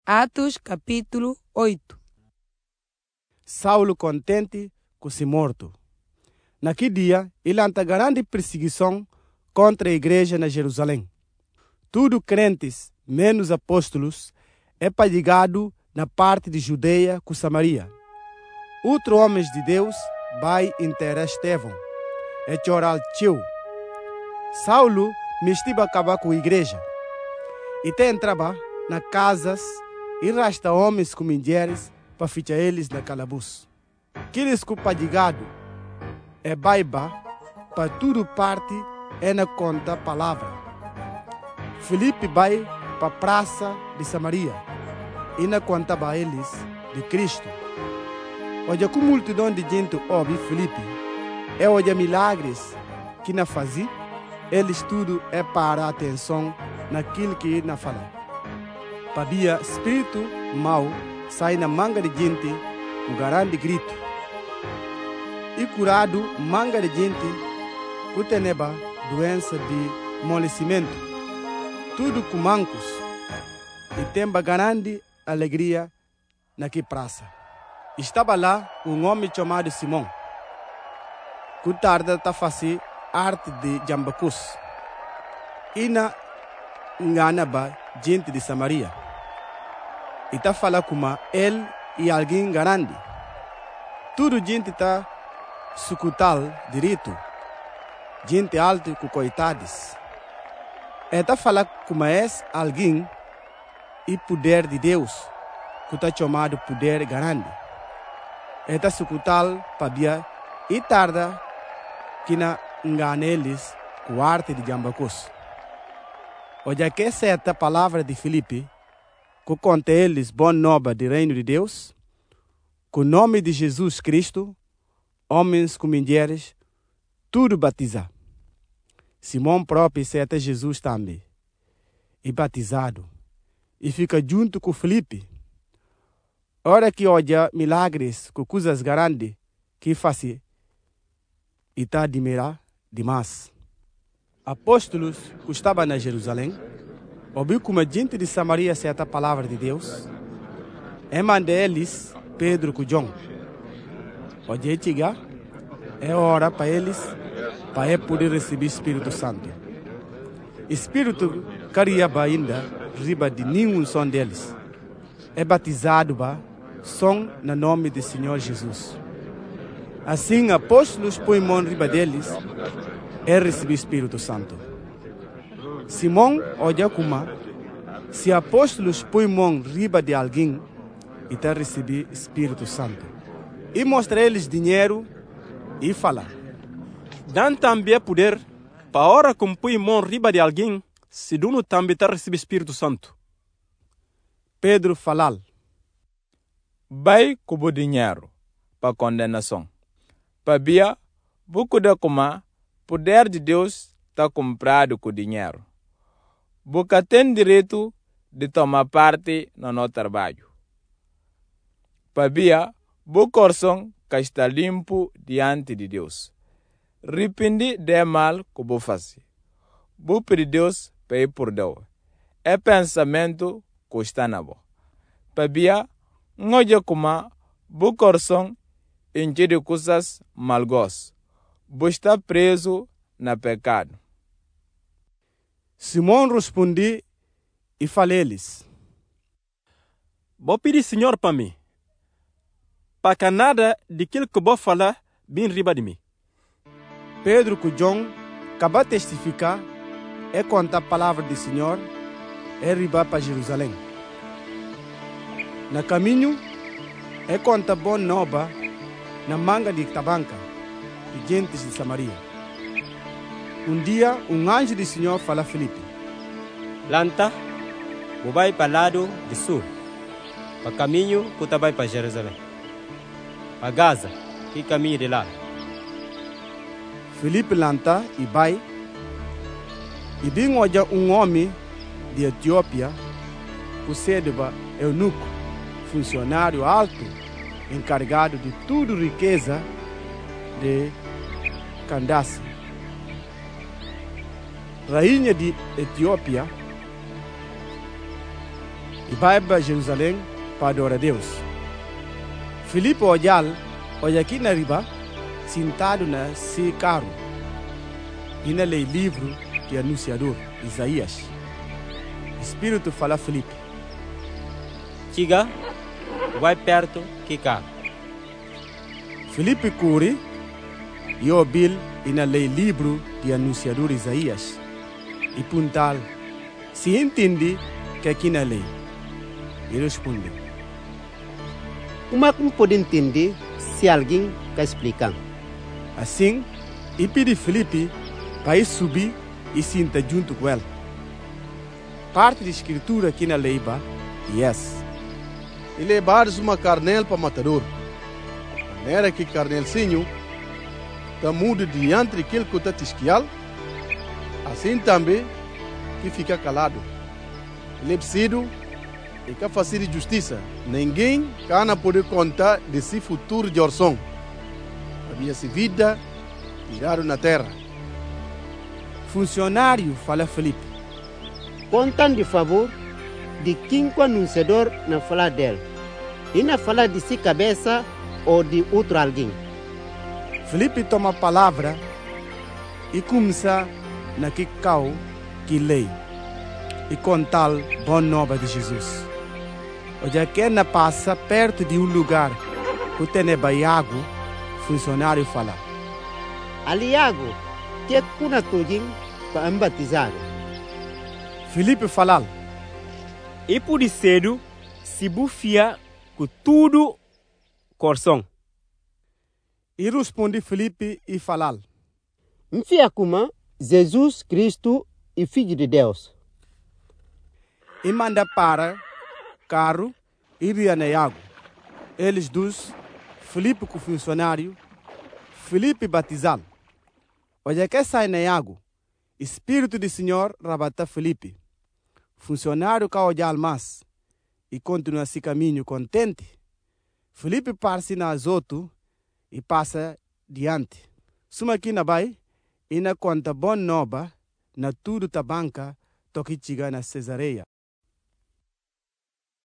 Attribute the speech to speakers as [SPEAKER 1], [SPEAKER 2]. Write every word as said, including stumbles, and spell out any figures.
[SPEAKER 1] Atos capítulo oito.
[SPEAKER 2] Saulo contente com se morto. Naquele dia, ele anta grande perseguição contra a igreja na Jerusalém. Tudo crentes, menos apóstolos, é padigado na parte de Judeia com Samaria. Outro homens de Deus vai enterrar Estevão, e chorar tio. Saulo me estive a acabar com a igreja. E te entrava na casas e rasta homens com mulheres para fichar eles na calabouço. Aqueles com padigado é baiba para tudo parte é na conta palavra. Filipe vai para a praça de Samaria e na conta para eles de Cristo. Hoje com multidão de gente ouve Filipe, é hoje milagres que na fazia, eles tudo é para a atenção naquilo que ele na fala. Pabia espírito mau sai na manga de gente com grande grito. E curado manga de gente com teneba doença de molecimento. Tudo com mancos. E tem grande alegria naquela praça. Estava lá um homem chamado Simão, que tarde está fazendo arte de jambacus. E na enganava gente de Samaria. E está falando com ele e alguém grande. Tudo gente está sucutal direito. Gente alta com coitados. E está falando com esse alguém e poder de Deus, que está chamado poder grande. E está sucutal para e tarda que na engana eles com a arte de jambacus. Hoje aqui é certa palavra de Filipe, que conta eles boa nova do reino de Deus, com o nome de Jesus Cristo, homens com mulheres, tudo batizar. Simão próprio certa Jesus também, e batizado, e fica junto com Filipe. Ora que olha milagres com coisas grandes que faz, e está admirar demais. Apóstolos que estavam na Jerusalém, ouviu como a gente de Samaria certa palavra de Deus, e manda eles Pedro com João. Hoje chega, é hora para eles, para eles poder receber o Espírito Santo. O Espírito cariaba ainda riba de nenhum som deles. É batizado ba som no nome do Senhor Jesus. Assim, apóstolos põem mão riba deles, é receber o Espírito Santo. Simão olha como se apóstolos põem mão riba de alguém e está receber o Espírito Santo. E mostra eles dinheiro e fala.
[SPEAKER 3] Dan também poder para a hora que põe mão riba de alguém, se dono também está receber o Espírito Santo.
[SPEAKER 2] Pedro fala.
[SPEAKER 4] Vai com o dinheiro para condenação. Para bia, buco de como poder de Deus está comprado com dinheiro. Boca tem direito de tomar parte no nosso trabalho. Pabia, o coração que está limpo diante de Deus. Arrependi de mal que vou fazer. Vou pedir Deus para ir por Deus. É pensamento que está na boa. Pabia, não como o coração enche de coisas malgos. Vou estar preso na pecado.
[SPEAKER 2] Simão respondeu e falou-lhes.
[SPEAKER 3] Vou pedir Senhor para mim, para que nada daquilo que vou falar bem riba de mim.
[SPEAKER 2] Pedro com João acabou de testificar e contar a palavra do Senhor e riba para Jerusalém. No caminho, é conta boa nova na manga de tabanca de gente de Samaria. Um dia, um anjo do Senhor fala a Filipe.
[SPEAKER 5] Lanta, vou vai para o lado de sul, para o caminho que vai para Jerusalém. A Gaza, que caminho de lá.
[SPEAKER 2] Filipe lanta e vai, e bem olha um homem de Etiópia, que sedeva eunuco, funcionário alto, encarregado de tudo riqueza de Candace. Rainha de Etiópia, e vai para Jerusalém para adorar a Deus. Filipe olhal, olha aqui na riba, sentado na seu carro, e na lei livro de anunciador, Isaías. O Espírito fala a Filipe.
[SPEAKER 5] Chega, vai perto que cá.
[SPEAKER 2] Filipe corre e ouviu e na lei livro de anunciador Isaías. E puntal, se entende que aqui na lei. E responde.
[SPEAKER 6] Como é que pode entender se alguém quer explicar?
[SPEAKER 2] Assim, e pedi Filipe para ir subir e sentar junto com ele. Parte da escritura aqui na lei é essa.
[SPEAKER 7] E levares uma carnel para matador. De maneira que carnelzinho está mudo diante daquele que está tisquial, assim também que fica calado. Ele é preciso e que fazer justiça. Ninguém cana poder contar desse futuro de orção. Havia se vida tirado na terra.
[SPEAKER 2] Funcionário fala Filipe.
[SPEAKER 6] Contam de favor de quem o anunciador não fala dele. E não fala de si cabeça ou de outro alguém.
[SPEAKER 2] Filipe toma a palavra e começa na que cau que lei e contar boa nova de Jesus. Hoje que na passa perto de um lugar que tem baiago, funcionário fala.
[SPEAKER 6] Aliago, que é cuna tudinho para batizar.
[SPEAKER 2] Filipe fala.
[SPEAKER 5] E por cedo, se bufia com tudo coração.
[SPEAKER 2] E responde Filipe e fala.
[SPEAKER 6] Enfia como Jesus Cristo e Filho de Deus.
[SPEAKER 2] E manda para carro e ria na água. Eles dois, Filipe com o funcionário, Filipe batizá-lo. Olha que sai na água, Espírito do Senhor rabata Filipe. Funcionário que olhar mais e continua esse caminho contente. Filipe passa na azoto e passa diante. Suma aqui na bai e na conta boa nova na tudo tabanca toque chega na Cesareia.